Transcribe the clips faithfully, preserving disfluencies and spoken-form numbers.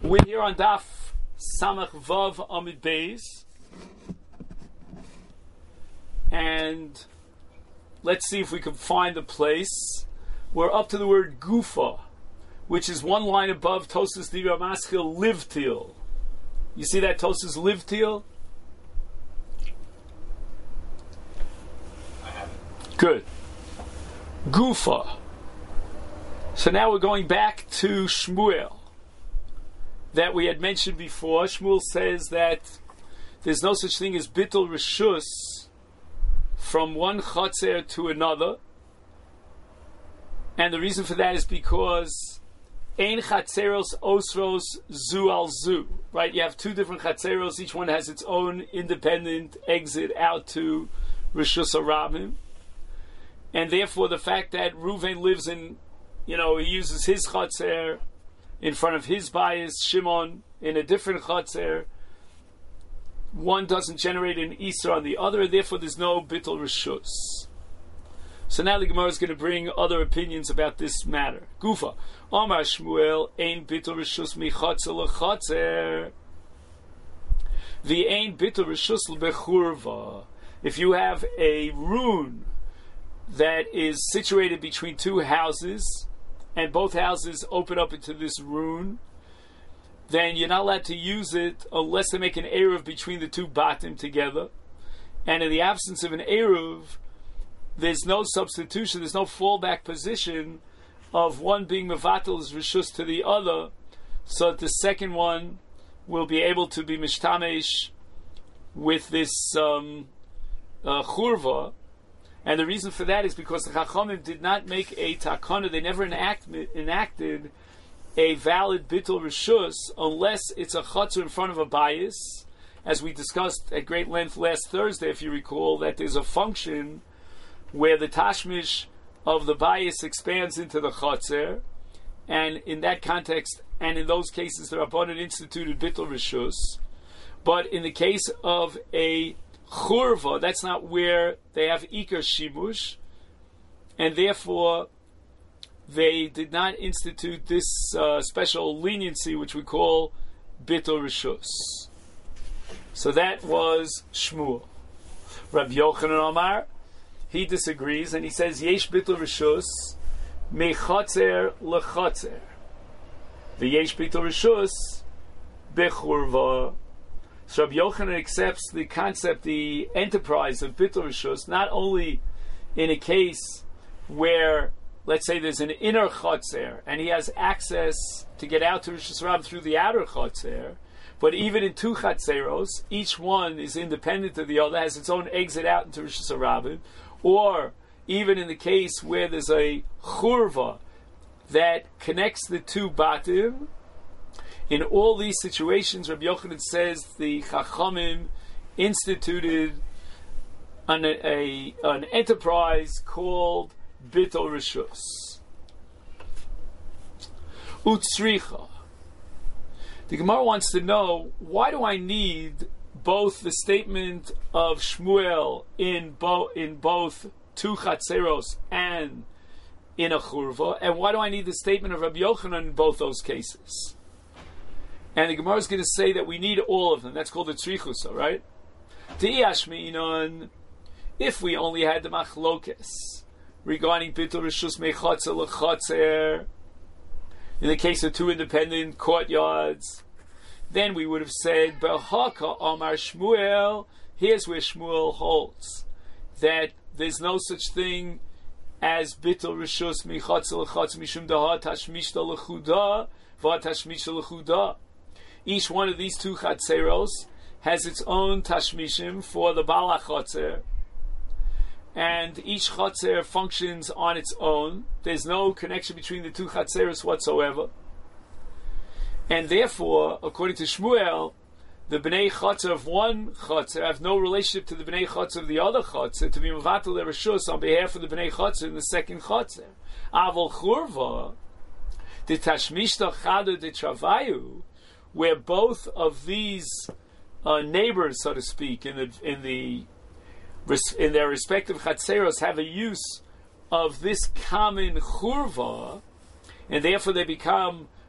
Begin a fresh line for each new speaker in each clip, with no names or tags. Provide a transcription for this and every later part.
We're here on Daf Samach Vav Amid Beis, and let's see if we can find the place. We're up to the word Gufa, which is one line above Tosas Divrei Maskil Livtil. You see that Tosas Livtil?
I haven't.
Good. Gufa. So now we're going back to Shmuel that we had mentioned before. Shmuel says that there's no such thing as Bittul Rishus from one Chatzer to another. And the reason for that is because Ein Chatzeros Osros Zu al Zu. Right? You have two different Chatzeros, each one has its own independent exit out to Rishus HaRabim. And therefore the fact that Reuven lives in, you know, he uses his Chatzer in front of his bias, Shimon, in a different Chatzer, one doesn't generate an Isra on the other, and therefore there's no Bittul Rishus. So now the Gemara is going to bring other opinions about this matter. Gufa. Amar Shmuel, Ein Bittul Rishus mi Chatzer lechatzer. The Ein Bittul Rishus lebechurva. If you have a rune that is situated between two houses, and both houses open up into this rune, then you're not allowed to use it unless they make an Eruv between the two batim together. And in the absence of an Eruv, there's no substitution, there's no fallback position of one being mevatel as rishus to the other, so that the second one will be able to be mishtamesh with this um, uh, churva. And the reason for that is because the Chachamim did not make a takana, they never enact, enacted a valid bittul rishus unless it's a chatzor in front of a bias, as we discussed at great length last Thursday, if you recall, that there's a function where the tashmish of the bias expands into the chatzor, and in that context, and in those cases, the Rabbanan instituted bittul rishus. But in the case of a churva, that's not where they have ikar shimush, and therefore they did not institute this uh, special leniency, which we call bittul rishus. So that was Shmuel. Rabbi Yochanan Amar, he disagrees, and he says yesh bittul rishus mechatzer lechatzer. The yesh bittul rishus bechurva. So Rabbi Yochanan accepts the concept, the enterprise of Bittul Rishus, not only in a case where, let's say, there's an inner Chatzer, and he has access to get out to Rishus Rab through the outer Chatzer, but even in two Chatzeros, each one is independent of the other, has its own exit out into Rishus Rabim, or even in the case where there's a Churva that connects the two Batim. In all these situations, Rabbi Yochanan says the Chachamim instituted an, a, an enterprise called Bittul Rishus. Utsricha. The Gemara wants to know, why do I need both the statement of Shmuel in, bo- in both two Chatzeros and in a Churva, and why do I need the statement of Rabbi Yochanan in both those cases? And the Gemara is going to say that we need all of them. That's called the tzrichusa, right? If we only had the machlokes regarding bittul rishus mechatzer lechatzer, in the case of two independent courtyards, then we would have said, Behaka Amar Shmuel, here's where Shmuel holds, that there's no such thing as bittul rishus mechatzer lechatzer mishum daha tashmishta lechuda va tashmishta lechuda. Each one of these two chatzeros has its own tashmishim for the balach chatzer, and each chatzer functions on its own. There's no connection between the two chatzeros whatsoever, and therefore, according to Shmuel, the bnei chatzer of one chatzer have no relationship to the bnei chatzer of the other chatzer to be mevatel their rishus on behalf of the bnei chatzer in the second chatzer. Avol churva, the tashmishta chadu de travayu, where both of these uh, neighbors, so to speak, in the in the in their respective chatzeros have a use of this common churva, and therefore they become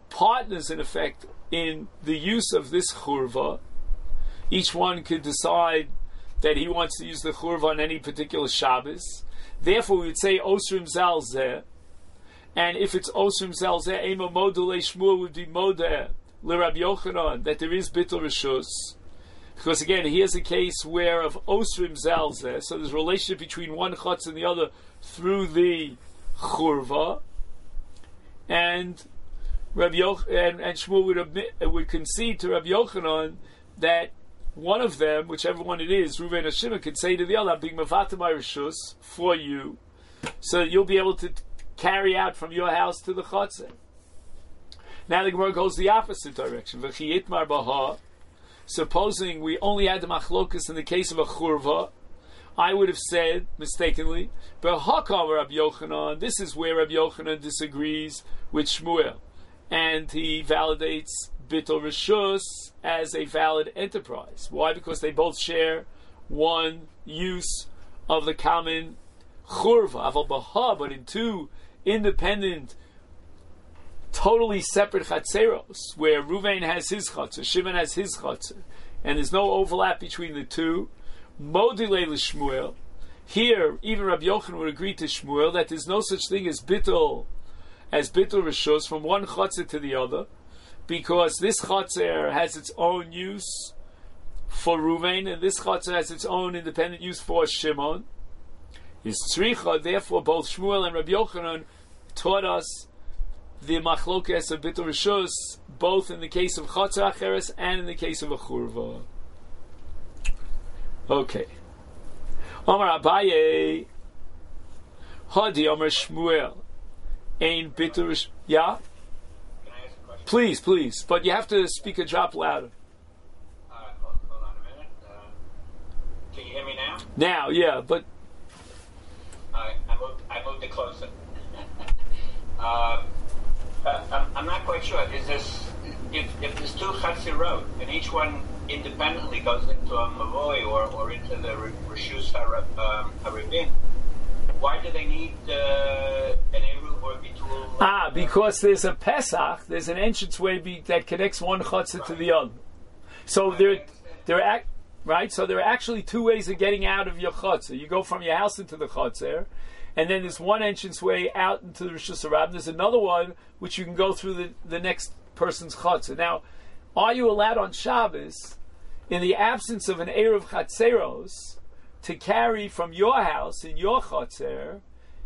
partners, in effect, in the use of this churva. Each one could decide that he wants to use the churva on any particular Shabbos. Therefore, we would say Osrim Zal Zeh. And if it's Osrim Zal Zeh, Ema Module Shmuel would be Modeh L'Rab Yochanan, that there is Bittul Rishus. Because again, here's a case where of Osrim Zal Zeh, so there's a relationship between one Chutz and the other through the churva. And Rabbi Yoch- and, and Shmuel would, admit, would concede to Rabbi Yochanan that one of them, whichever one it is, Reuven or Shimon, could say to the other, I'm being mavatam my rishus for you, so that you'll be able to t- carry out from your house to the chotzer. Now the Gemara goes the opposite direction. V'chiyitmar baha. Supposing we only had the machlokas in the case of a churva, I would have said, mistakenly, B'hakam Rabbi Yochanan, this is where Rabbi Yochanan disagrees with Shmuel, and he validates Bittul Rishus as a valid enterprise. Why? Because they both share one use of the common churva, aval baha, but in two independent, totally separate chatzeros, where Ruvain has his chatzer, Shimon has his chatzer, and there's no overlap between the two. Modilei l'Shmuel. Here, even Rabbi Yochanan would agree to Shmuel that there's no such thing as bittul, as bittul rishus from one chotzer to the other, because this chotzer has its own use for Ruvain, and this chotzer has its own independent use for Shimon. Is tzricha, therefore, both Shmuel and Rabbi Yochanan taught us the machlokes of bittul rishus, both in the case of chotzer acheres and in the case of a churva. Okay. Omar Abaye, Hadi Omar Shmuel, Ein Bittul. Yeah.
Can I ask a question?
Please, please, but you have to speak a drop louder.
Uh, hold, hold on a minute. Uh, can you hear me now?
Now, yeah, but
I, I moved. I moved it closer. uh, uh, I'm, I'm not quite sure. Is this if, if there's two chatzirot and each one independently goes into a mavoy or, or into the reshus um, harivin, why do they need uh, an eruv or bitul?
ah, uh, because there's a Pesach, there's an entrance way be, that connects one chutzah right to the other. So there, there are right. So there are actually two ways of getting out of your chutzah. You go from your house into the chutzah, and then there's one entrance way out into the reshus harabim. There's another one which you can go through the, the next person's chutzah. Now, are you allowed on Shabbos, in the absence of an Erev Chatzeros, to carry from your house in your Chatzer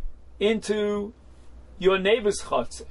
into your neighbor's Chatzer?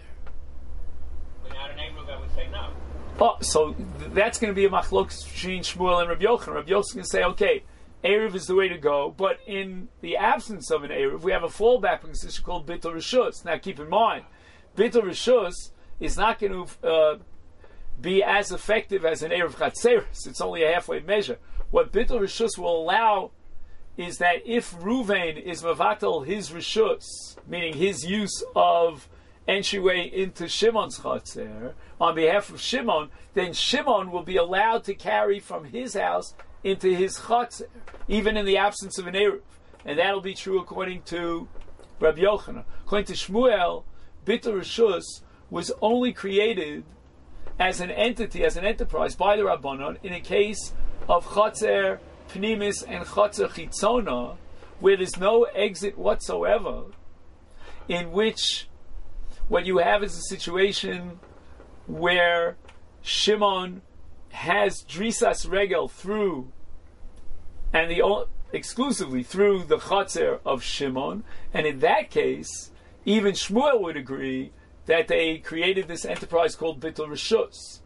Without an Erev, I would say no.
Oh, so th- that's going to be a machlokes between Shmuel and Rabbi Yochanan. Rabbi Yochanan is going to say, okay, Erev is the way to go, but in the absence of an Erev, we have a fallback position called Bittul Rishus. Now keep in mind, Bittul Rishus is not going to uh, be as effective as an Erev Chatzeris. It's only a halfway measure. What Bittul Rishus will allow is that if Ruvain is Mavatal his Rishus, meaning his use of entryway into Shimon's Chatzer, on behalf of Shimon, then Shimon will be allowed to carry from his house into his Chatzer, even in the absence of an Erev. And that'll be true according to Rabbi Yochanan. According to Shmuel, Bittul Rishus was only created as an entity, as an enterprise by the Rabbanon in a case of Chatzer Pnimis and Chatzer Chitzona, where there's no exit whatsoever, in which what you have is a situation where Shimon has Drisas Regel through, and the exclusively through the Chatzer of Shimon, and in that case, even Shmuel would agree that they created this enterprise called Bittul Rishus.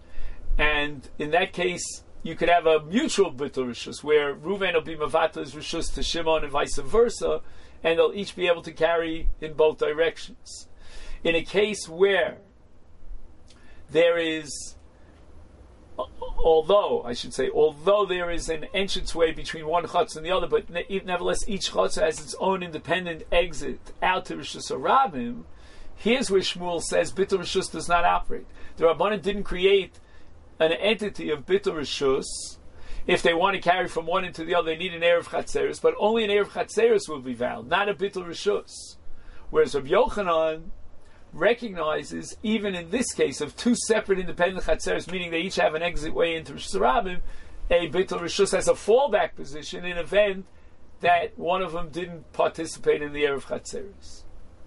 And in that case, you could have a mutual Bittul Rishus, where Reuven will be Mavatal's Rishus to Shimon and vice versa, and they'll each be able to carry in both directions. In a case where there is, although, I should say, although there is an entranceway between one chutz and the other, but nevertheless each chutz has its own independent exit out to Rishus Harabim, here's where Shmuel says Bittul Rishus does not operate. The Rabbanan didn't create an entity of Bittul Rishus. If they want to carry from one into the other, they need an Erev Chatzeris, but only an Erev Chatzeris will be valid, not a Bittul Rishus. Whereas Rabbi Yochanan recognizes, even in this case of two separate independent chatzeros, meaning they each have an exit way into Rosh Hashanah, a Bittul Rishus has a fallback position in event that one of them didn't participate in the Erev Chatzeros.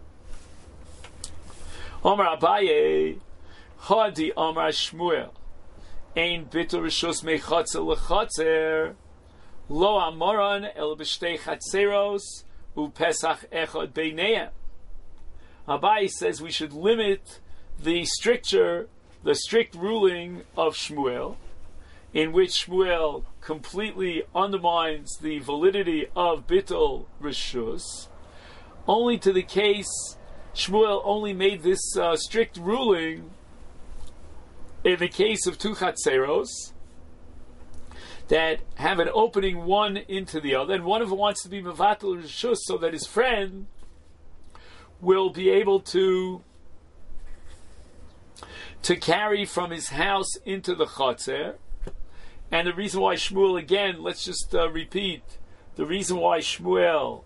Omar Abaye, Hadi Omar Shmuel, Ein Bittul Rishus Mechatzer Lechatzer, Lo Amoran El B'Shtei Chatzeros U Pesach Echad Beineim. Abaye says we should limit the stricture, the strict ruling of Shmuel, in which Shmuel completely undermines the validity of Bittul Rishus, only to the case Shmuel only made this uh, strict ruling in the case of two Chatzeros that have an opening one into the other, and one of them wants to be Mevatel Rishus so that his friend will be able to to carry from his house into the Chatzer. And the reason why Shmuel, again, let's just uh, repeat, the reason why Shmuel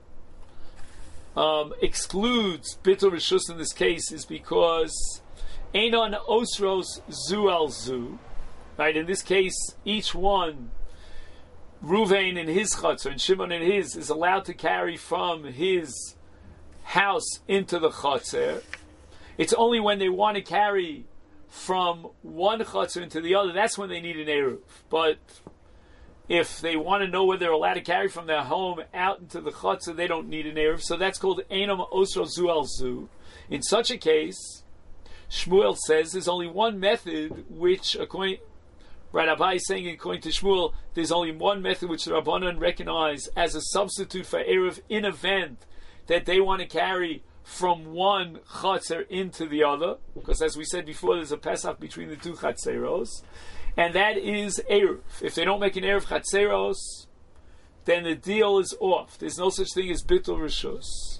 um, excludes Bittul Rishus in this case is because Einon Osros Zu al Zu, right? In this case, each one, Ruvain in his Chatzer and Shimon in his, is allowed to carry from his house into the Chatzer. It's only when they want to carry from one Chatzer into the other, that's when they need an Eruv. But if they want to know whether they're allowed to carry from their home out into the Chatzer, they don't need an Eruv. So that's called Einam Osro Zu al Zu. In such a case, Shmuel says there's only one method which, according Right, Abai is saying, according to Shmuel, there's only one method which the Rabbanan recognize as a substitute for Eruv in event that they want to carry from one Chatzer into the other, because as we said before, there's a Pesach between the two Chatzeros, and that is Eruv. If they don't make an Eruv Chatzeros, then the deal is off. There's no such thing as Bittul Rishus.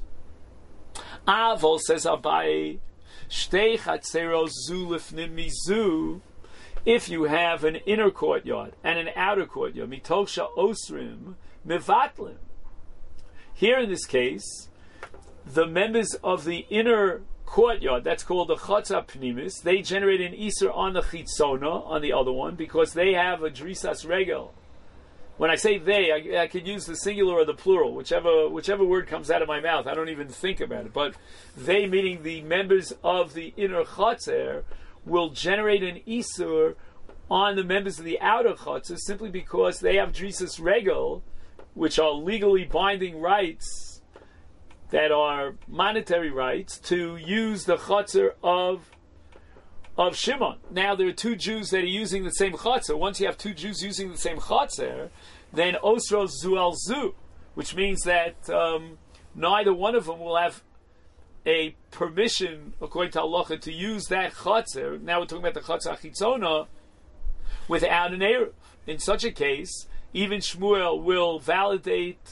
Avol, says Abai, Shtei Chatzeros Zu Lifnim Mizu. If you have an inner courtyard and an outer courtyard, Mitosha Osrim Mevatlim. Here in this case, the members of the inner courtyard, that's called the Chatza Pnimis, they generate an Isser on the Chitzona, on the other one, because they have a Drisas Regel. When I say they, I, I could use the singular or the plural, whichever whichever word comes out of my mouth. I don't even think about it. But they, meaning the members of the inner Chatzer, will generate an Isur on the members of the outer Chatzer simply because they have Drisas Regel, which are legally binding rights that are monetary rights to use the Chatzer of of Shimon. Now there are two Jews that are using the same Chatzer. Once you have two Jews using the same Chatzer, then Osros Zu al Zu, which means that um, neither one of them will have a permission, according to Halacha, to use that Chatzer. Now we're talking about the Chatzer Chitzona without an Eruv. In such a case, even Shmuel will validate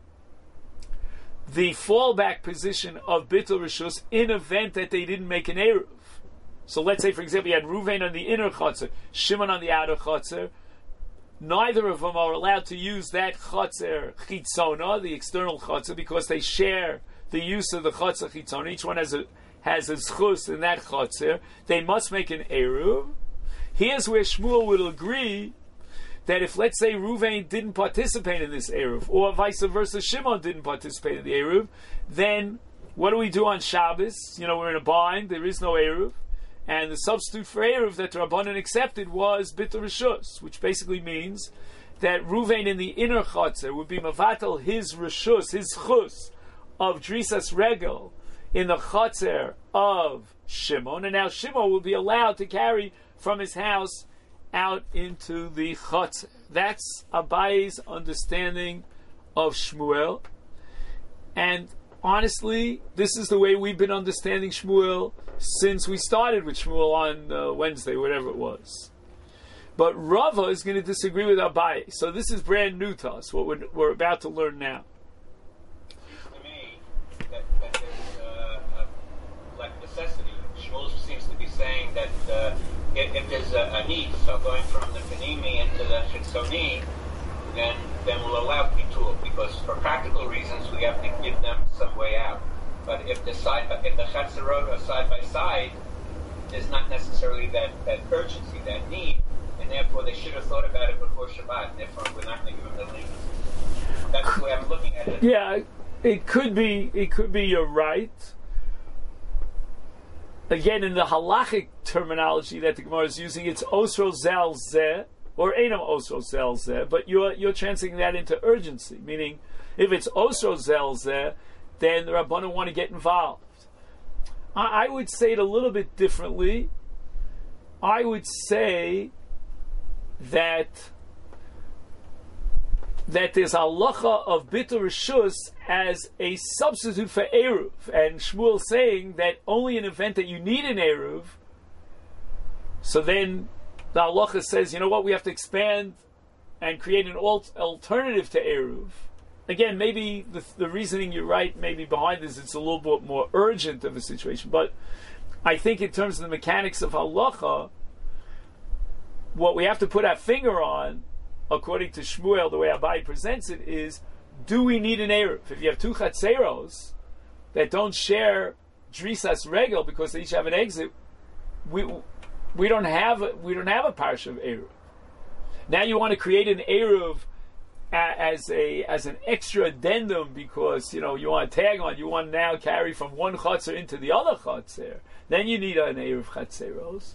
the fallback position of Bittul Rishus in event that they didn't make an Eruv. So let's say, for example, you had Ruvain on the inner Chatzer, Shimon on the outer Chatzer. Neither of them are allowed to use that Chatzer Chitzona, the external Chatzer, because they share the use of the Chatzer Chitzona. Each one has a has a zchus in that Chatzer. They must make an Eruv. Here's where Shmuel would agree that if, let's say, Ruvain didn't participate in this Eruv, or vice versa, Shimon didn't participate in the Eruv, then what do we do on Shabbos? You know, we're in a bind, there is no Eruv, and the substitute for Eruv that the Rabbanan accepted was Bittul Rishus, which basically means that Ruvain in the inner Chatzer would be Mavatal his Rishus, his Chus, of Drisas Regel in the Chatzer of Shimon, and now Shimon will be allowed to carry from his house out into the Chatzer. That's Abaye's understanding of Shmuel. And honestly, this is the way we've been understanding Shmuel since we started with Shmuel on uh, Wednesday, whatever it was. But Rava is going to disagree with Abaye. So this is brand new to us, what we're, we're about to learn now.
To me, that, that there's uh, a like necessity. Shmuel seems to be saying that uh, if, if there's a, a need, so going from the Panimi into the Chitzoni, then then we'll allow Pitul, because for practical reasons we have to give them some way out. But if the side, if the chatzerot are side by side, there's not necessarily that, that urgency, that need, and therefore they should have thought about it before Shabbat. And therefore, we're not going to give them the leniency. That's the way I'm looking at it.
Yeah, it could be. It could be. You're right. Again, in the halachic terminology that the Gemara is using, it's osro zel zeh, or enam osro zel zeh, but you're you're translating that into urgency, meaning if it's osro zel zeh, then the Rabbanan want to get involved. I, I would say it a little bit differently. I would say that that there's a halacha of bitul rishus as a substitute for eruv, and Shmuel saying that only in an event that you need an eruv. So then the halacha says, you know what, we have to expand and create an alt- alternative to eruv. Again, maybe the, the reasoning you're right, maybe behind this, it's a little bit more urgent of a situation. But I think in terms of the mechanics of halacha, what we have to put our finger on, according to Shmuel, the way Abai presents it, is, do we need an eruv? If you have two chatzeros that don't share drisas regel because they each have an exit, we we don't have a, we don't have a parsha of eruv. Now you want to create an eruv as a as an extra addendum because you know you want to tag on, you want to now carry from one chatzer into the other chatzer. Then you need an eruv chatzeros.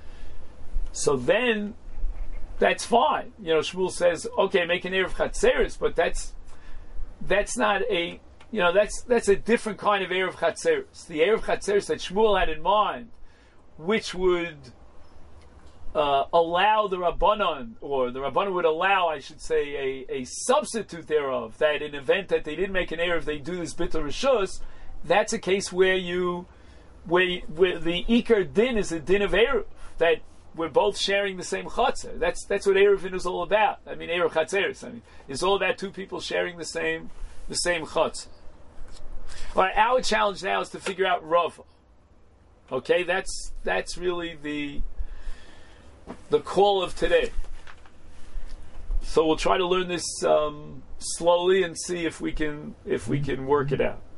So then that's fine. You know, Shmuel says, okay, make an eruv chatzeros, but that's that's not a you know that's that's a different kind of eruv chatzeros. The eruv chatzeros that Shmuel had in mind, which would Uh, allow the Rabbanon, or the Rabbanon would allow, I should say, a, a substitute thereof, that in event that they didn't make an eruv, they do this bitul rishus. That's a case where you, where, you, where the ikar din is a din of eruv, that we're both sharing the same chatzah. That's that's what eruvin is all about. I mean, eruv chatzeres. I mean, it's all about two people sharing the same the same chatzah. All right, our challenge now is to figure out Rava. Okay, that's that's really the the call of today. So we'll try to learn this um, slowly and see if we can if we can work it out.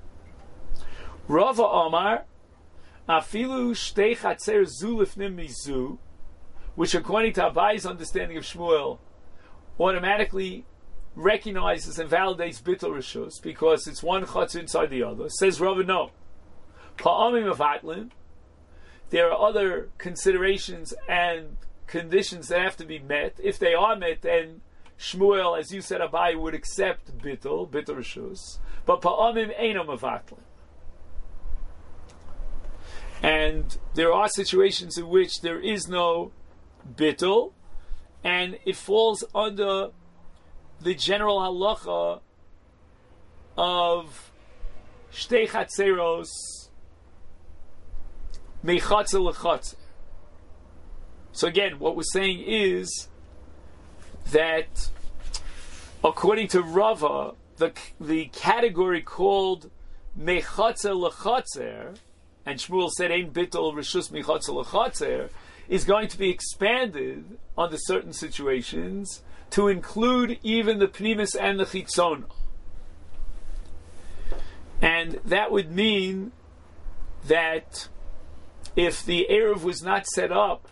Rava Omar, afilu shtei chatzer zu lifnim mizu, which according to Abai's understanding of Shmuel, automatically recognizes and validates bitul rishus because it's one chatzer inside the other. Says Rava, no. Pa'amim avatlin. There are other considerations and conditions that have to be met. If they are met, then Shmuel, as you said, Abai, would accept bitul, bitul rishus. But pa'amim einam avatlin. And there are situations in which there is no bitul, and it falls under the general halacha of shtei chatzeros mechatzer lechatzer. So again, what we're saying is that according to Rava, the the category called mechatzer lechatzer, and Shmuel said ein bitul rishus mechatzer lechatzer, is going to be expanded under certain situations to include even the pnimis and the chitzon. And that would mean that if the eruv was not set up,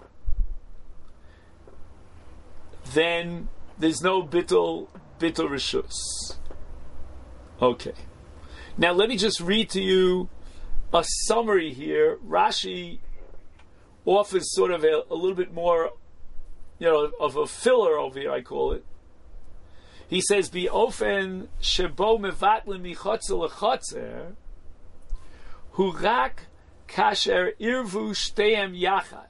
then there's no bitul bitul rishus. Okay. Now let me just read to you a summary here. Rashi offers sort of a, a little bit more, you know, of a filler over here, I call it. He says, "Bi ofen shebo mevatlim michatzer lechatzer, hu rak kasher irvu shteim yachad."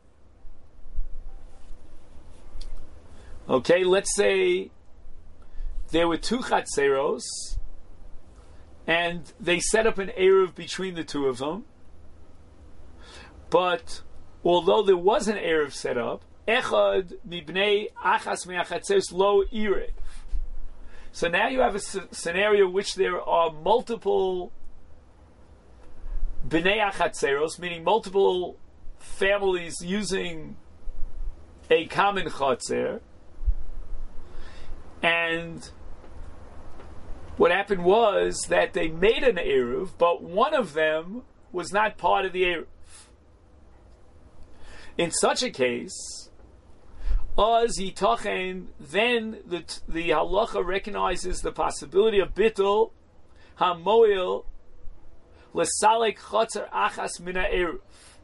Okay, let's say there were two chatzeros, and they set up an eruv between the two of them. But although there was an eruv set up, echad mibnei achas me'achatzeros lo irev. So now you have a s- scenario in which there are multiple bnei achatzeros, meaning multiple families using a common chatzer, and what happened was that they made an Eruv, but one of them was not part of the Eruv. In such a case, Oz Yitachen, then the, the halacha recognizes the possibility of bittul hamoil lesalek chotzer achas min ha'eruv.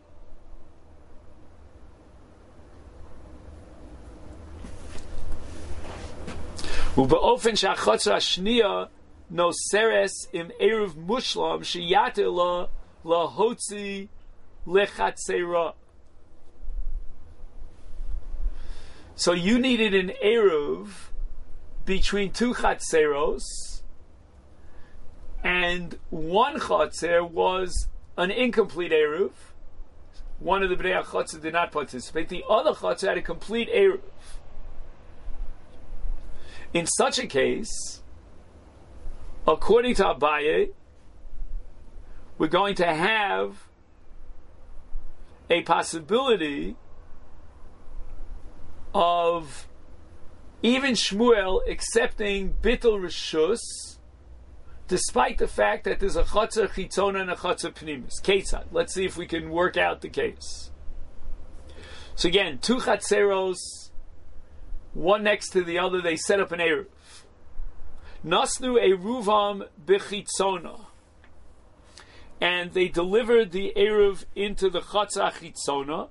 Ubeofen shachotzer hashniya no seres im eruv mushlam sheyater la lahotzi lechatzera. So you needed an eruv between two chatzeros, and one chatzer was an incomplete eruv. One of the bnei chatzer did not participate. The other chatzer had a complete eruv. In such a case, according to Abaye, we're going to have a possibility of even Shmuel accepting Bittul Rishus, despite the fact that there's a Chotzer Chitzona and a Chotzer Pnimis. Ketzad. Let's see if we can work out the case. So again, two Chatzeros, one next to the other, they set up an Eruv. Nasnu Eruvam Bechitzona. And they delivered the Eruv into the Chotzer Chitzona.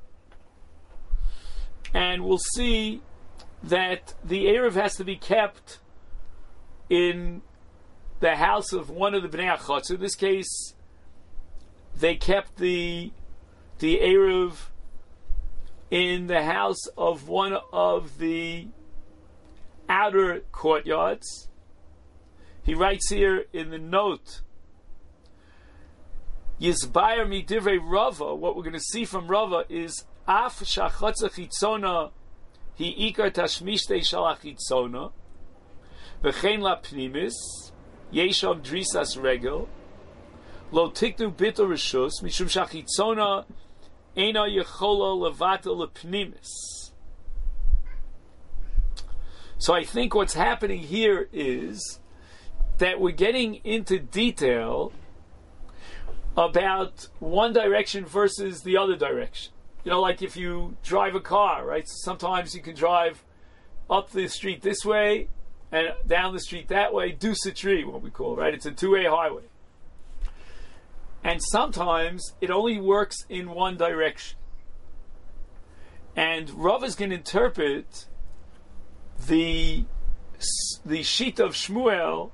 And we'll see that the Eruv has to be kept in the house of one of the Bnei HaChotzer. In this case, they kept the the Eruv in the house of one of the outer courtyards. He writes here in the note, Yizbayar mi divrei Rava, what we're going to see from Rava is Af shachotzer chitzona hi ikar tashmishte shal hachitzona v'chein la pnimis yesham drisas regel lo tiknu bitul rishus mishum shachitzona eina yechola levatel lepnimis. So I think what's happening here is that we're getting into detail about one direction versus the other direction. You know, like if you drive a car, right? Sometimes you can drive up the street this way and down the street that way, Dusatri, what we call, right? It's a two-way highway. And sometimes it only works in one direction. And Rav is going to interpret the the sheet of Shmuel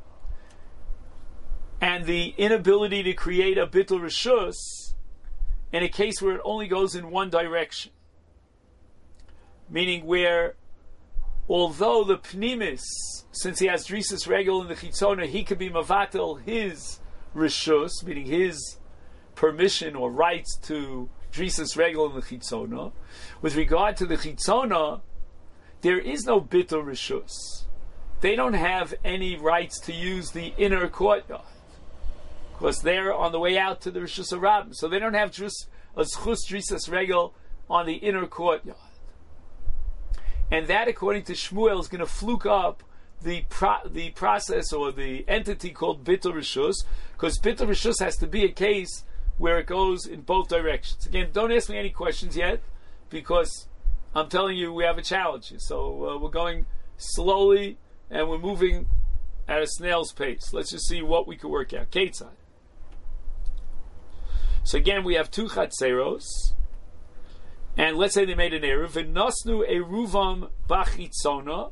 and the inability to create a Bittul Rishus in a case where it only goes in one direction. Meaning where, although the Pnimis, since he has Drisas Regel in the Chitzona, he could be Mavatel his Rishus, meaning his permission or rights to Drisas Regel in the Chitzona. With regard to the Chitzona, there is no Bittul Rishus. They don't have any rights to use the inner courtyard, because they're on the way out to the Rishus HaRabim. So they don't have just a Zchus Drisas Regel on the inner courtyard. And that, according to Shmuel, is going to fluke up the pro- the process or the entity called Bittul Rishus, because Bittul Rishus has to be a case where it goes in both directions. Again, don't ask me any questions yet, because I'm telling you we have a challenge. So uh, we're going slowly and we're moving at a snail's pace. Let's just see what we can work out. Ketzad. So again, we have two chatzeros, and let's say they made an eruv. V'nosnu eruvam bachitzona.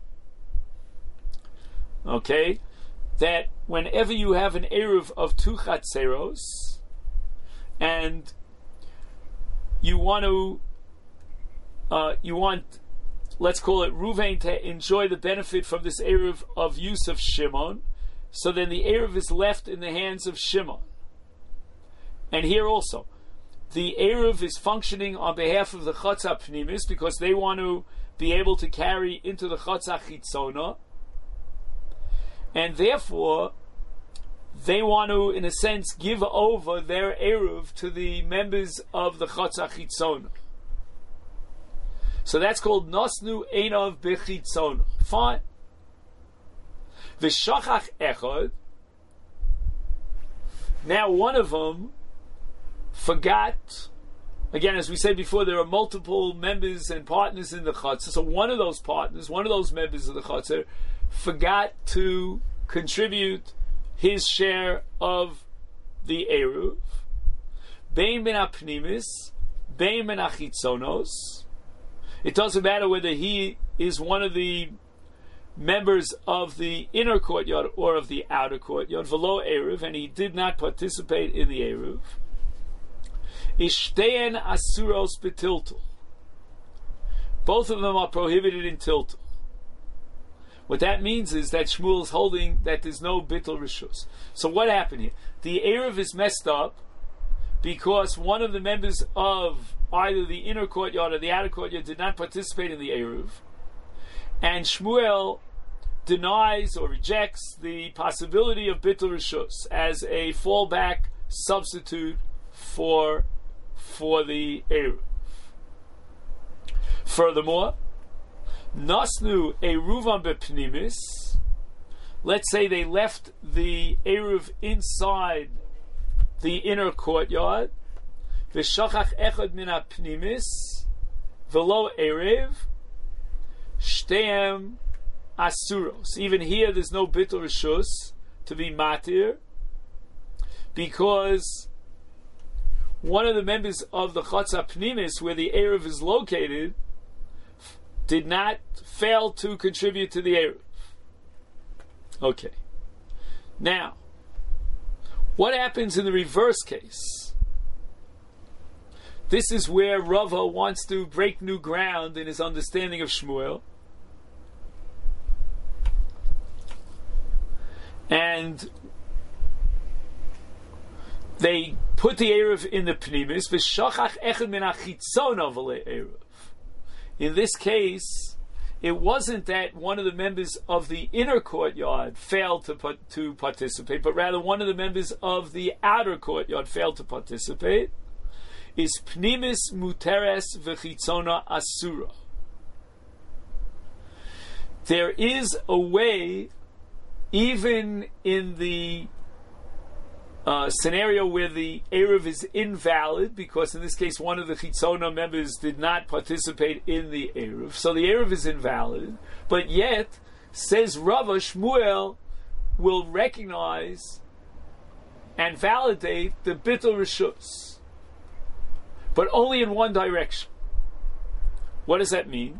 Okay, that whenever you have an eruv of two chatzeros, and you want to, uh, you want, let's call it Ruvain, to enjoy the benefit from this eruv of use of Shimon, so then the eruv is left in the hands of Shimon. And here also, the eruv is functioning on behalf of the Chotza Pnimis because they want to be able to carry into the Chotza Chitzona, and therefore they want to, in a sense, give over their eruv to the members of the Chotza Chitzona. So that's called Nosnu Einav Bechitzona. Fine. V'shachach echad, Now one of them forgot. Again, as we said before, there are multiple members and partners in the chutzner. So one of those partners, one of those members of the chutzner, forgot to contribute his share of the eruv. Bein ben apnimis, bein ben achitzonos. It doesn't matter whether he is one of the members of the inner courtyard or of the outer courtyard, velo eruv, and he did not participate in the eruv. Ishtein asuros betiltul. Both of them are prohibited in tiltul. What that means is that Shmuel is holding that there's no bittul rishus. So what happened here? The eruv is messed up because one of the members of either the inner courtyard or the outer courtyard did not participate in the eruv, and Shmuel denies or rejects the possibility of bittul rishus as a fallback substitute for for the eruv. Furthermore, nasnu eruvam bepnimis. Let's say they left the eruv inside the inner courtyard. V'shachach echad min hapnimis v'lo erev shteim asuros. Even here, there's no bittul rishus to be matir because one of the members of the Chatzah Pnimis, where the eruv is located, did not fail to contribute to the eruv. Okay. Now, what happens in the reverse case? This is where Rava wants to break new ground in his understanding of Shmuel. And they put the eruv in the pnimis. V'shachach echad min hachitzona v'le eruv. In this case, it wasn't that one of the members of the inner courtyard failed to put, to participate, but rather one of the members of the outer courtyard failed to participate. Is pnimis muteres v'chitzona asura. There is a way, even in the Uh, scenario where the eruv is invalid, because in this case one of the chitzona members did not participate in the eruv, so the eruv is invalid. But yet, says Rava, Shmuel will recognize and validate the bittul rishus, but only in one direction. What does that mean?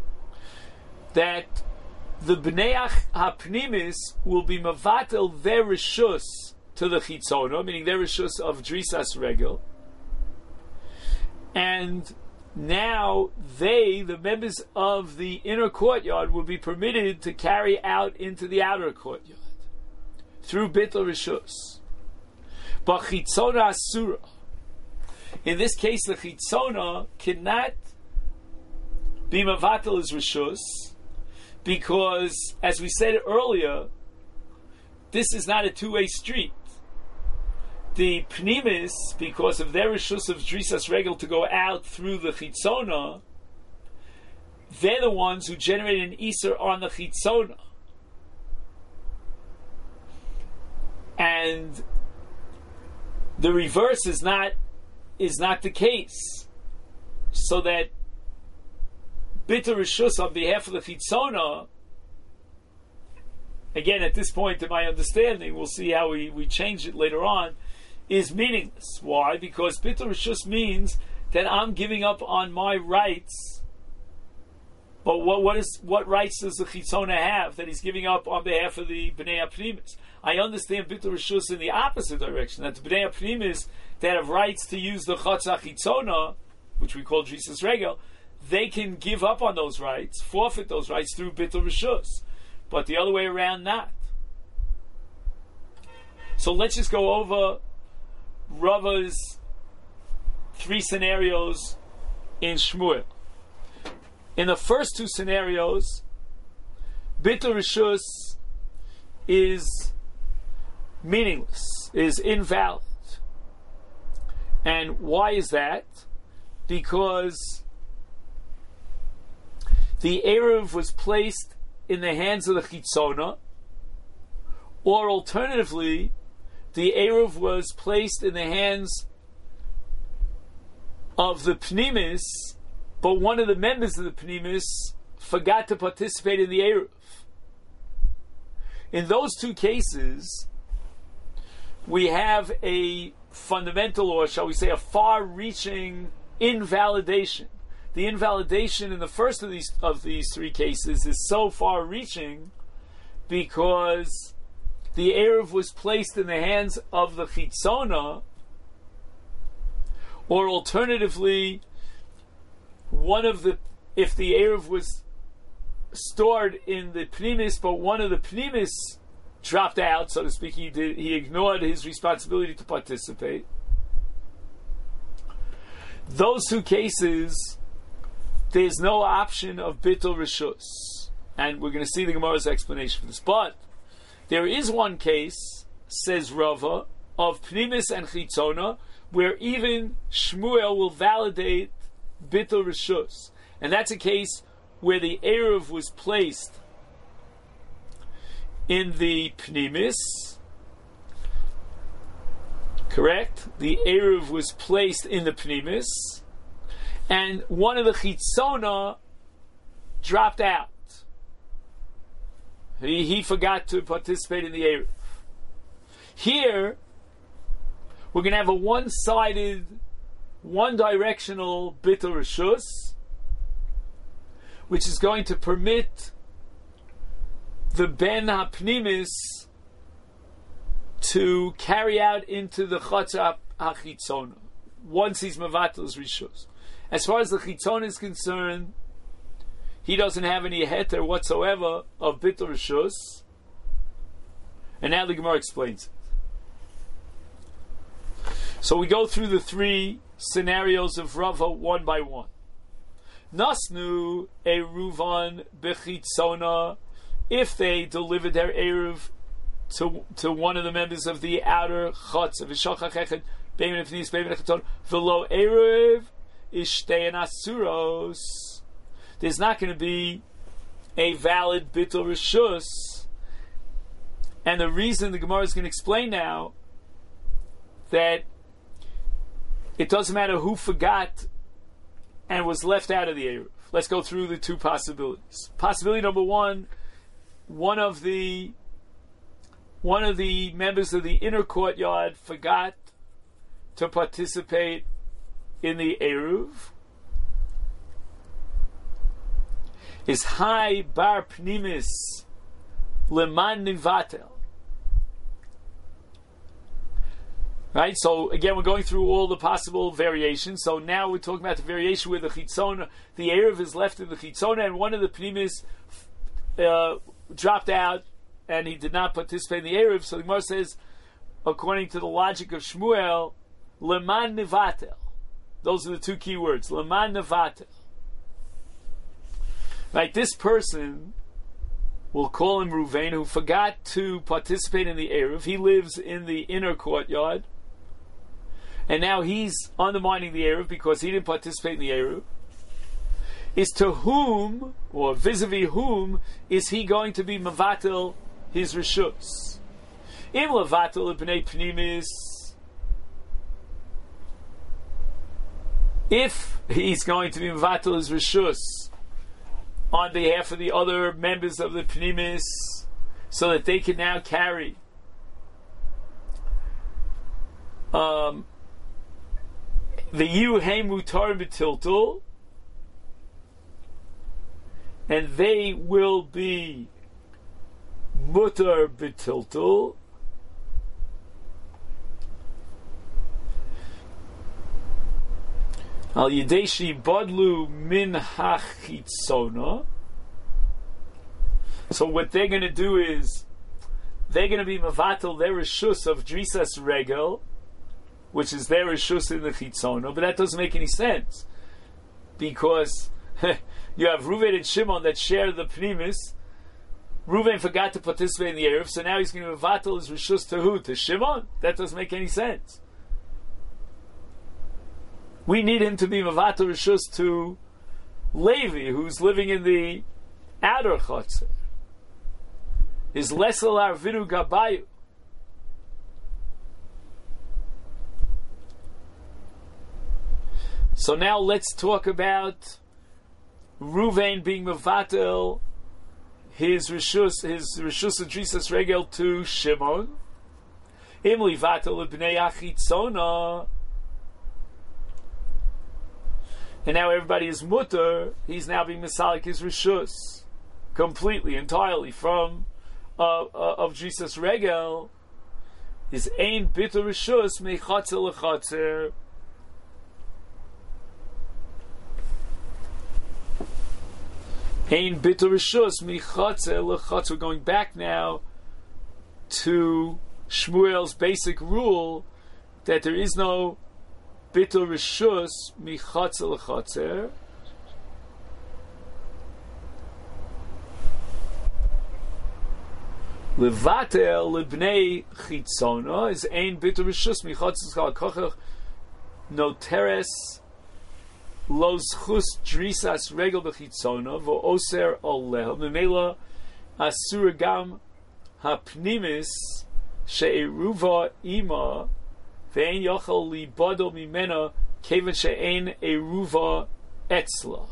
That the bnei hapnimis will be mavatel their rishus to the chitzona, meaning their rishus of drisas regel, and now they, the members of the inner courtyard, will be permitted to carry out into the outer courtyard through bittul rishus. But chitzona asura. In this case, the chitzona cannot be mavatel as rishus because, as we said earlier, this is not a two-way street. The pnimis, because of their rishus of drisas regel to go out through the chitzona, they're the ones who generate an iser on the chitzona. And the reverse is not is not the case. So that bitter rishus on behalf of the chitzona, again, at this point in my understanding, we'll see how we, we change it later on, is meaningless. Why? Because bittul rishus means that I'm giving up on my rights. But what what is what rights does the chitzona have that he's giving up on behalf of the bnei hapnimis? I understand bittul rishus in the opposite direction, that the bnei hapnimis that have rights to use the chatzah chitzona, which we call drisas regel, they can give up on those rights, forfeit those rights through bittul rishus. But the other way around, not. So let's just go over Rava's three scenarios in Shmuel. In the first two scenarios, bittul rishus is meaningless, is invalid. And why is that? Because the eruv was placed in the hands of the chitzona, or alternatively, the Eruv was placed in the hands of the Pnimis, but one of the members of the Pnimis forgot to participate in the Eruv. In those two cases, we have a fundamental, or shall we say, a far-reaching invalidation. The invalidation in the first of these of these three cases is so far-reaching because the Eruv was placed in the hands of the Chitzona, or alternatively, one of the if the Eruv was stored in the Pnimis, but one of the Pnimis dropped out, so to speak, he did, he ignored his responsibility to participate. Those two cases, there's no option of Bittul Rishus. And we're going to see the Gemara's explanation for this. But there is one case, says Rava, of Pnimis and Chitzona, where even Shmuel will validate Bittul Rishus. And that's a case where the Eruv was placed in the Pnimis. Correct? The Eruv was placed in the Pnimis, and one of the Chitzona dropped out. He, he forgot to participate in the Eruv. Here, we're going to have a one-sided, one-directional Bittul Rishus, which is going to permit the Ben HaPnimis to carry out into the Chotz HaChitzona once he's Mavatal's Rishus. As far as the Chitzona is concerned, he doesn't have any heter whatsoever of Bittul Rishus. And now the Gemara explains it. So we go through the three scenarios of Rava one by one. Nasnu Eruvan Bechitzona, if they delivered their Eruv to to one of the members of the outer Chotz, V'shachach echad Beimin Pnimis Beimin Chitzona, V'lo Eruv Ishtein Asuros, there's not going to be a valid Bittul Rishus. And the reason the Gemara is going to explain now that it doesn't matter who forgot and was left out of the Eruv. Let's go through the two possibilities. Possibility number one, one of the one of the members of the inner courtyard forgot to participate in the Eruv. Is Hai Bar Pnimis Leman Nivatel. Right? So again, we're going through all the possible variations. So now we're talking about the variation where the Chitzona, the Eruv is left in the Chitzona, and one of the Pnimis uh, dropped out and he did not participate in the Eruv. So the Gemara says, according to the logic of Shmuel, Leman Nivatel. Those are the two key words. Leman Nivatel. Right, this person, we'll call him Ruvain, who forgot to participate in the Eruv. He lives in the inner courtyard, and now he's undermining the Eruv because he didn't participate in the Eruv. Is to whom, or vis-a-vis whom, is he going to be Mavatel his Rishus? Im Mavatel B'nei Pnimis, if he's going to be Mavatel his Rishus on behalf of the other members of the Pnimis, so that they can now carry um, the Yu Hey Mutar B'Tiltul, and they will be Mutar B'Tiltul. Al Yideshi Bodlu Min Hachitzona. So what they're going to do is they're going to be Mavatel their Rishus of Drisas Regel, which is their Rishus in the Chitzona, but that doesn't make any sense because you have Reuven and Shimon that share the Pnimis. Reuven forgot to participate in the Eruv, so now he's going to Mavatel his Rishus to who? To Shimon? That doesn't make any sense. We need him to be Mavatel Rishus to Levi, who's living in the outer Chotzer. Is Lesel Arvidu Gabayu. So now let's talk about Ruvain being mevatel his rishus, his rishus adrisas regel to Shimon. Im livatel lebnei achitzona. And now everybody is mutter. He's now being misalik his rishus completely, entirely from uh, uh, of Jesus regel. Is ein bitter rishus mechatzer lechatzer. Ein bitter rishus mechatzer lechatzer. We're going back now to Shmuel's basic rule that there is no bitter rishus mechatzer lechatzer. Levatel lebnei chitzona is ein bitter rishus mechatzer lechatzer noteres lo zchus drisas regel bechitzona vo oser oleh memela asur gam hapnimis she'eruva ima ve'en yochel libado mimena kevan she'en eruva etzla.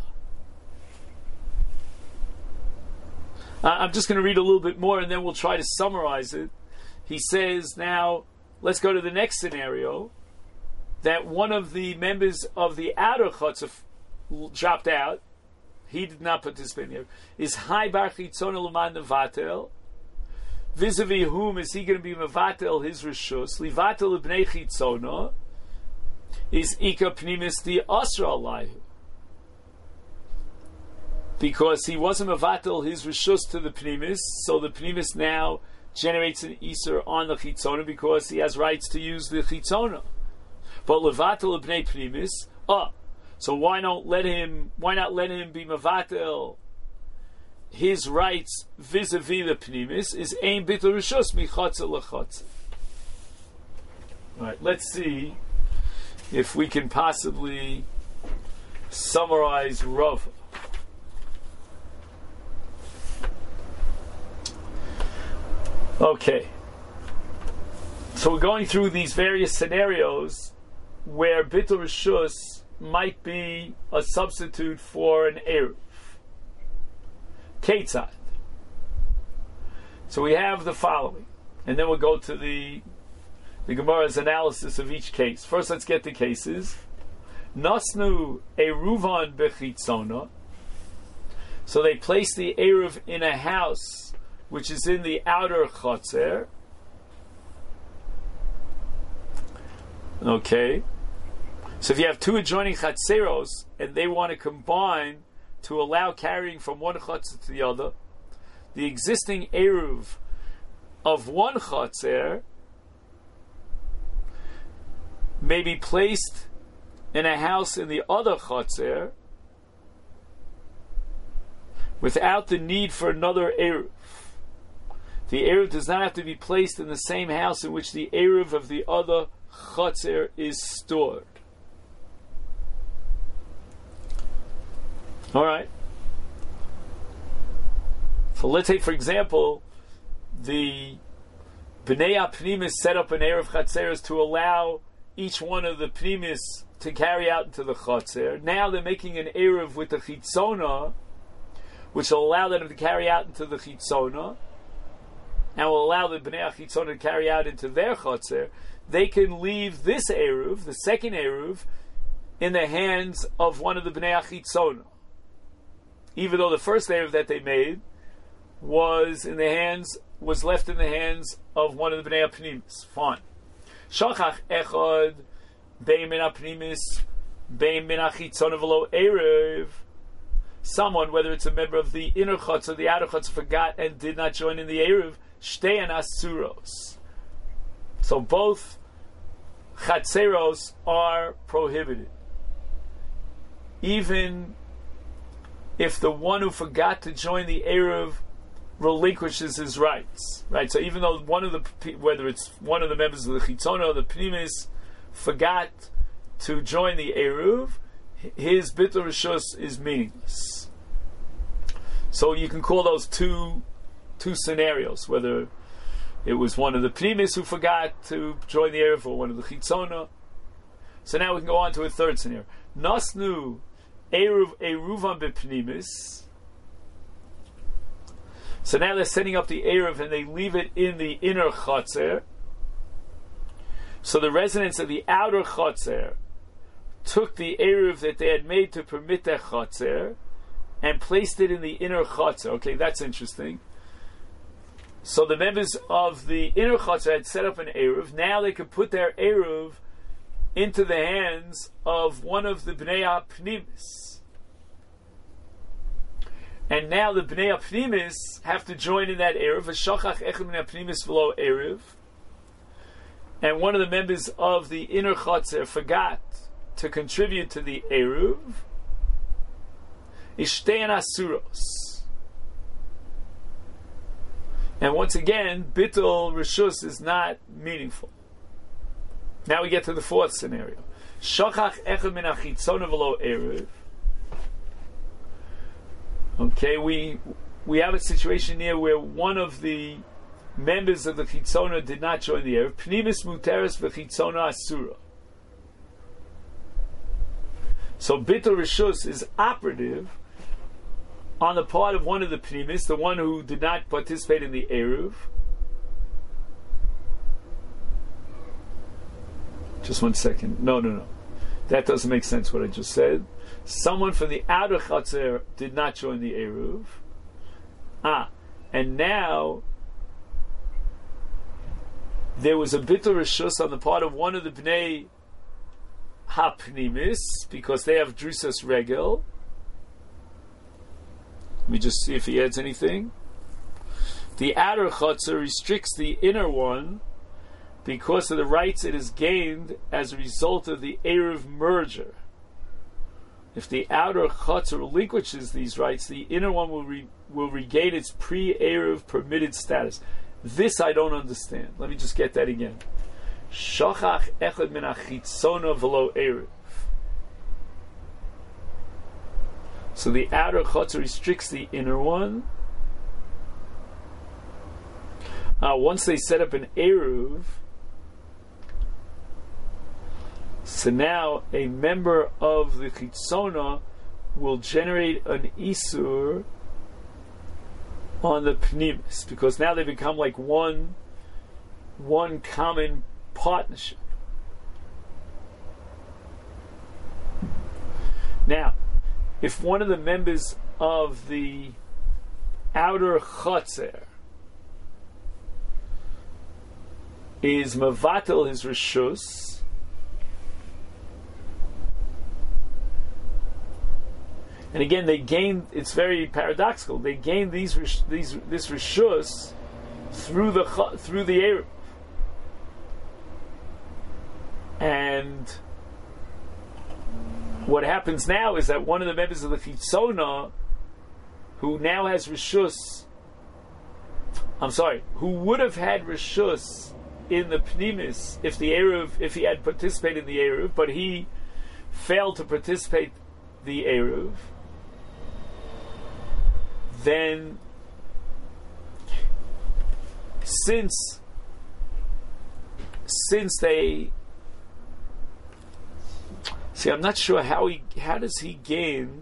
I'm just going to read a little bit more and then we'll try to summarize it. He says now, let's go to the next scenario, that one of the members of the outer chutzah dropped out. He did not participate here. Is Hai bar chitzona l'man nevatel. Vis-a-vis whom is he going to be mevatel his rishus? Livatel l'bnei chitzona is ika pnimis the asra alayhu. Because he wasn't mevatel his rishus to the pnimis, so the pnimis now generates an iser on the chitzona because he has rights to use the chitzona. But levatel l'bnei pnimis, ah, so why not let him? Why not let him be mevatel his rights vis-a-vis the pnimis? Is ein bitter rishus mechatzer lechatzer. All right, let's see if we can possibly summarize Rav. Okay, so we're going through these various scenarios where bitter rishus might be a substitute for an eruv. Ketzad. So we have the following, and then we'll go to the the Gemara's analysis of each case. First, let's get the cases. Nasnu eruvan bechitzona. So they place the eruv in a house which is in the outer chotzer. Okay. So if you have two adjoining chatzeros and they want to combine to allow carrying from one chotzer to the other, the existing eruv of one chotzer may be placed in a house in the other chotzer without the need for another eruv. The eruv does not have to be placed in the same house in which the eruv of the other chotzer is stored. All right. So let's say, for example, the Bnei HaPnimis set up an eruv chatzeros to allow each one of the pnimis to carry out into the chotzer. Now they're making an eruv with the chitzona, which will allow them to carry out into the chitzona, and will allow the Bnei HaChitzona to carry out into their chotzer. They can leave this eruv, the second eruv, in the hands of one of the Bnei HaChitzona, even though the first eruv that they made was in the hands, was left in the hands of one of the Bnei HaPnimis. Fine. Shachach echad bein min HaPnimis bein min HaChitzona v'lo eruv. Someone, whether it's a member of the inner chutz or the outer chutz, forgot and did not join in the eruv, shteyan asuros. So both chatzeros are prohibited, even if the one who forgot to join the eruv relinquishes his rights. Right. So even though one of the, whether it's one of the members of the chitzona or the pnimis, forgot to join the eruv, his bitul rishus is meaningless. So you can call those two two scenarios, whether it was one of the pnimis who forgot to join the eruv or one of the chitzona. So now we can go on to a third scenario. Nosnu Eruv Eruvam Bepnimis. So now they're setting up the Eruv and they leave it in the inner Chotzer. So the residents of the outer Chotzer took the Eruv that they had made to permit their Chotzer and placed it in the inner Chotzer. Okay, that's interesting. So the members of the inner Chotzer had set up an Eruv. Now they could put their Eruv into the hands of one of the Bnei HaPnimis. And now the Bnei HaPnimis have to join in that Eruv. V'shachach echad min HaPnimis v'lo Eruv. And one of the members of the inner Chotzer forgot to contribute to the Eruv. Ishtein Asuros. And once again, Bittul Rishus is not meaningful. Now we get to the fourth scenario. Shachach echad min hachitzona v'lo eruv. Okay, we we have a situation here where one of the members of the chitzona did not join the eruv. Pnimis muteres v'chitzona asura. So Bittul Rishus is operative on the part of one of the pnimis, the one who did not participate in the eruv. Just one second. No, no, no. That doesn't make sense what I just said. Someone from the outer Chatzer did not join the Eruv. Ah, and now there was a Bittul Rishus on the part of one of the Bnei HaPnimis because they have Drusas Regel. Let me just see if he adds anything. The outer Chatzer restricts the inner one because of the rights it has gained as a result of the Eruv merger. If the outer Chotzer relinquishes these rights, the inner one will re, will regain its pre-Eruv permitted status. This I don't understand. Let me just get that again. Shachach echad min hachitzona v'lo Eruv. So the outer Chotzer restricts the inner one. Uh, once they set up an Eruv, so now a member of the Chitzona will generate an Isur on the Pnimis, because now they become like one, one common partnership. Now, if one of the members of the outer Chotzer is Mavatel his Rishus, and again, they gain. It's very paradoxical. They gain these these this rishus through the through the Eruv, and what happens now is that one of the members of the Chitzona, who now has rishus, I'm sorry, who would have had rishus in the Pnimis if the Eruv, if he had participated in the Eruv, but he failed to participate the Eruv. Then, since since they see, I'm not sure how he how does he gain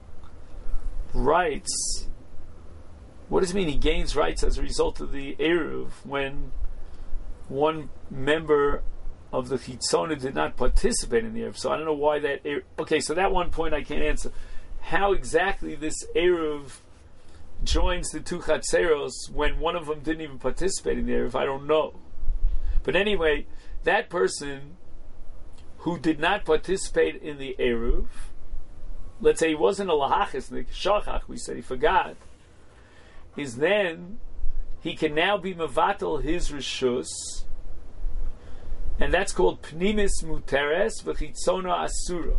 rights. What does it mean he gains rights as a result of the Eruv when one member of the Chitzona did not participate in the Eruv? So I don't know why that. Okay, so that one point I can't answer. How exactly this Eruv joins the two Chatzeros when one of them didn't even participate in the Eruv, I don't know. But anyway, that person who did not participate in the Eruv, let's say he wasn't a Lahachis, Shachach, we said he forgot, is then he can now be Mavatel his Rishus, and that's called Pnimis Muteres V'chitzona Asura.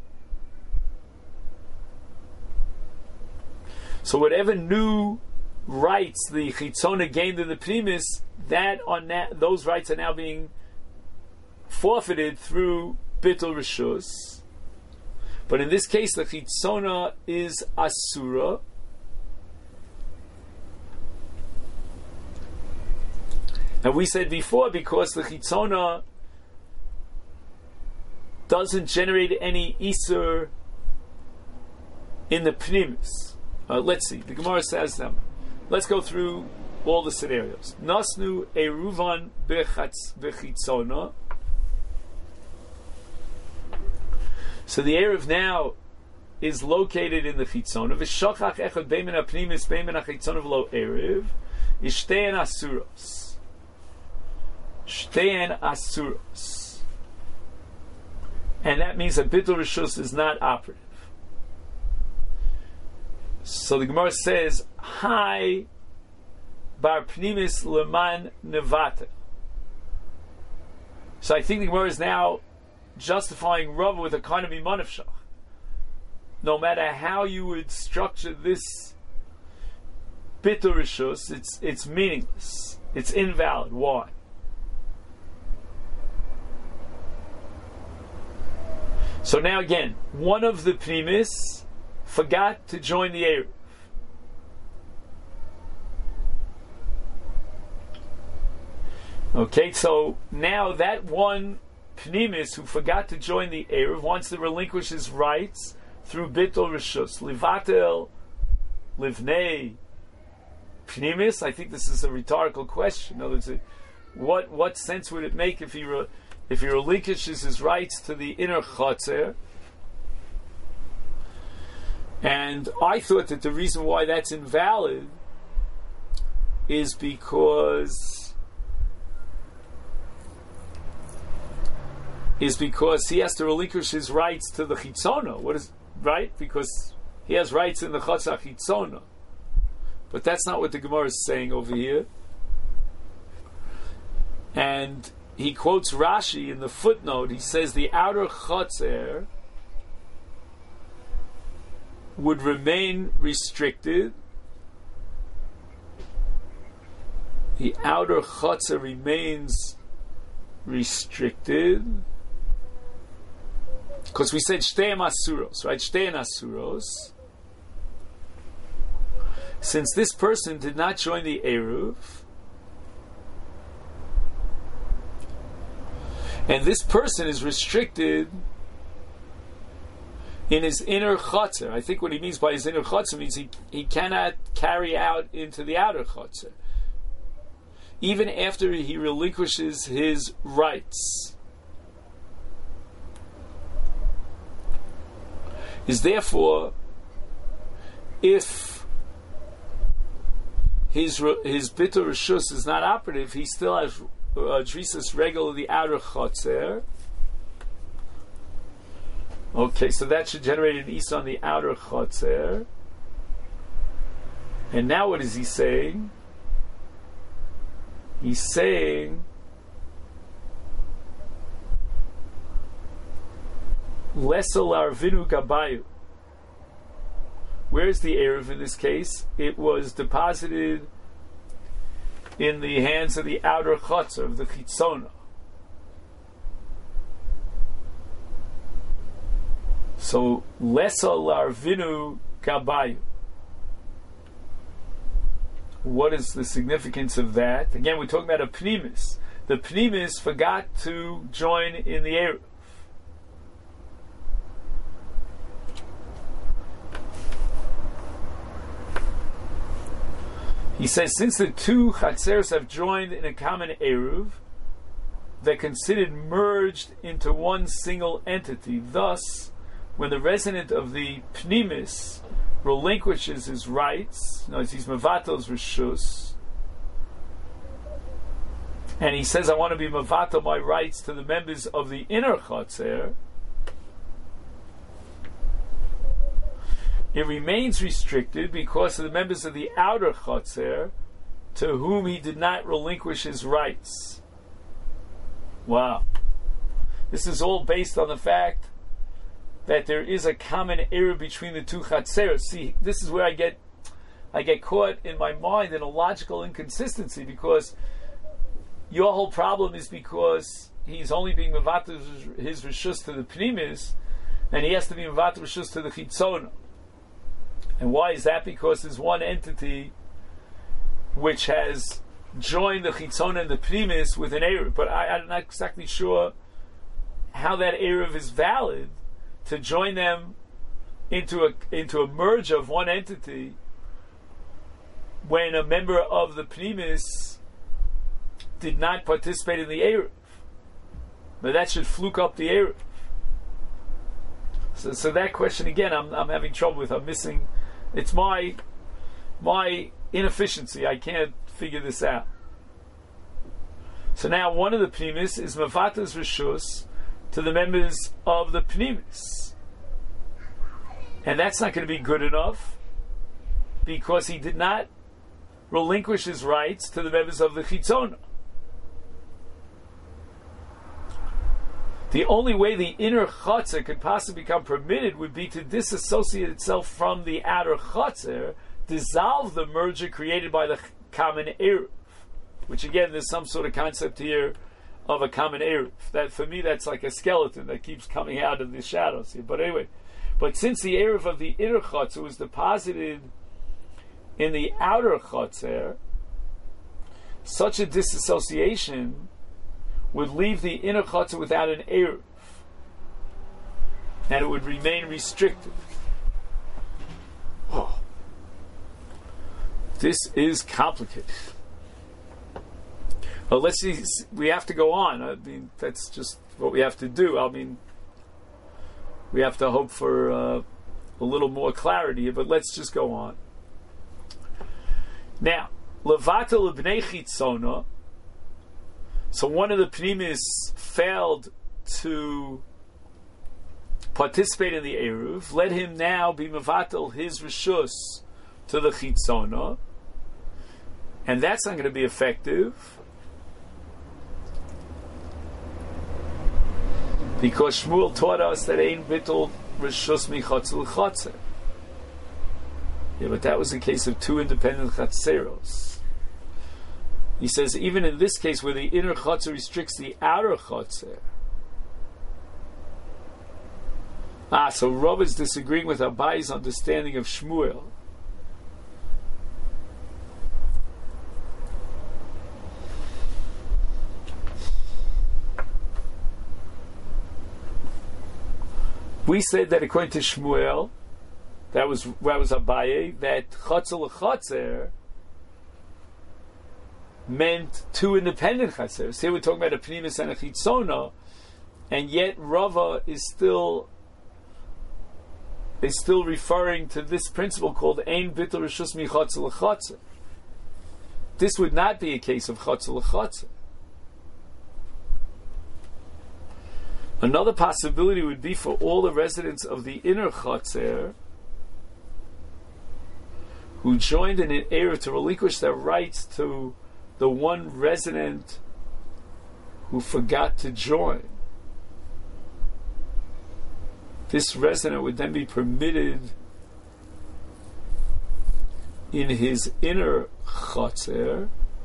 So whatever new rights the Chitzona gained in the Pnimis, that on that, those rights are now being forfeited through Bittul Rishus. But in this case, the Chitzona is Asura. And we said before, because the Chitzona doesn't generate any Isur in the Pnimis. Uh, let's see. The Gemara says them. Let's go through all the scenarios. Nasnu eruvan bechitzona. So the Erev now is located in the chitzona. V'shachach echad beimen ha'pnimis beimen ha'chitzona v'lo Erev. Ishtein asuros. Shtein asuros. And that means that Bitul Rishus is not operative. So the Gemara says, Hi bar pnimis leman nevata. So I think the Gemara is now justifying Rava with a kind of iman of shach. No matter how you would structure this Bitul Rishus, it's it's meaningless. It's invalid. Why? So now again, one of the pnimis forgot to join the Erev. Okay, so now that one pnimis who forgot to join the Erev wants to relinquish his rights through Bitul Rishus. Livatel, Livnei, pnimis. I think this is a rhetorical question. In other words, what what sense would it make if he re, if he relinquishes his rights to the inner chotzer? And I thought that the reason why that's invalid is because is because he has to relinquish his rights to the chitzona. What is right? Because he has rights in the chotzer chitzona. But that's not what the Gemara is saying over here. And he quotes Rashi in the footnote. He says the outer chotzer would remain restricted. The outer chotzer remains restricted because we said shteim asuros, right? Shtein asuros. Since this person did not join the Eruv, and this person is restricted in his inner chotzer. I think what he means by his inner chotzer means he, he cannot carry out into the outer chotzer, even after he relinquishes his rights. Is therefore, if his his Bitul Rishus is not operative, he still has uh, Drisas Regel of the outer chotzer. Okay, so that should generate an Isa on the outer chotzer. And now what is he saying? He's saying Lesel Arvinu Gabayu. Where's the Erev in this case? It was deposited in the hands of the outer chotzer, of the chitzona. So, Lesa Larvinu Gabayu. What is the significance of that? Again, we're talking about a pnimis. The pnimis forgot to join in the Erev. He says, since the two chatzeros have joined in a common Eruv, they're considered merged into one single entity. Thus, when the resident of the pnimis relinquishes his rights, you know, he's mavatos rishus, and he says, I want to be mavato my rights to the members of the inner chatzer, it remains restricted because of the members of the outer chotzer to whom he did not relinquish his rights. Wow. This is all based on the fact that there is a common error between the two chatzeros. See, this is where I get I get caught in my mind in a logical inconsistency, because your whole problem is because he's only being mevater his rishus to the pnimis, and he has to be mevater rishus to the chitzona. And why is that? Because there's one entity which has joined the chitzona and the pnimis with an error. But I, I'm not exactly sure how that Eruv is valid to join them into a into a merge of one entity when a member of the Pnimis did not participate in the Eruv. But that should fluke up the Eruv. So, so that question again, I'm I'm having trouble with. I'm missing. It's my my inefficiency. I can't figure this out. So now one of the Pnimis is Mavatas Rishus to the members of the Pnimis. And that's not going to be good enough because he did not relinquish his rights to the members of the Chitzona. The only way the inner Chotzer could possibly become permitted would be to disassociate itself from the outer Chotzer, dissolve the merger created by the common Eruv. Which again, there's some sort of concept here of a common Eruv. That for me, that's like a skeleton that keeps coming out of the shadows here. But anyway, but since the Eruv of the inner Chotzer was deposited in the outer Chotzer, such a disassociation would leave the inner Chotzer without an Eruv, and it would remain restricted. Oh. This is complicated. Well, let's see. We have to go on. I mean, that's just what we have to do. I mean, we have to hope for uh, a little more clarity here, but let's just go on. Now, Levata lebnei chitzona. So one of the Pnimis failed to participate in the Eruv. Let him now be mevatel his rishus to the chitzona, and that's not going to be effective. Because Shmuel taught us that ein bittul rishus michotzer l'chotzer. Yeah, but that was the case of two independent chatzeros. He says even in this case where the inner chotzer restricts the outer chotzer. Ah, so Rav is disagreeing with Abayi's understanding of Shmuel. We said that according to Shmuel, that was that was Abaye, that chotzer l'chotzer meant two independent chatzers. Here we're talking about a pnimis and a chitzona, and yet Rava is still is still referring to this principle called ein bittul rishus mi chotzer l'chotzer. This would not be a case of chotzer l'chotzer. Another possibility would be for all the residents of the inner Chotzer who joined in an Eruv to relinquish their rights to the one resident who forgot to join. This resident would then be permitted in his inner Chotzer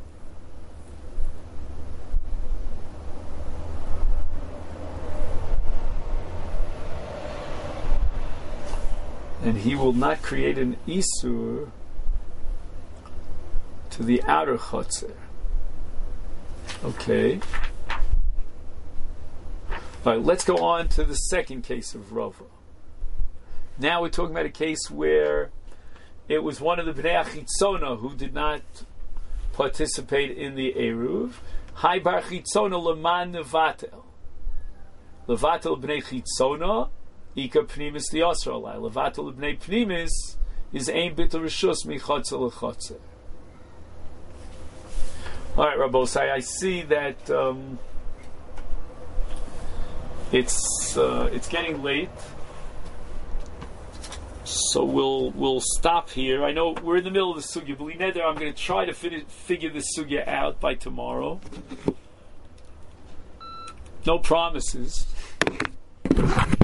and he will not create an Isur to the outer Chotzer. Okay. All right, let's go on to the second case of Rava. Now we're talking about a case where it was one of the Bnei Achitzona who did not participate in the Eruv. Hai bar Chitzona leman nevatel. Levatel Bnei Chitzona Ika Pnimis the Yasser Alai. Levatel Bnei Pnimis is ein bittul rishus mi chotzer l'chotzer. All right, Rabbosai, I see that um, it's uh, it's getting late, so we'll we'll stop here. I know we're in the middle of the sugya, but Neder, I'm going to try to fit, figure this sugya out by tomorrow. No promises.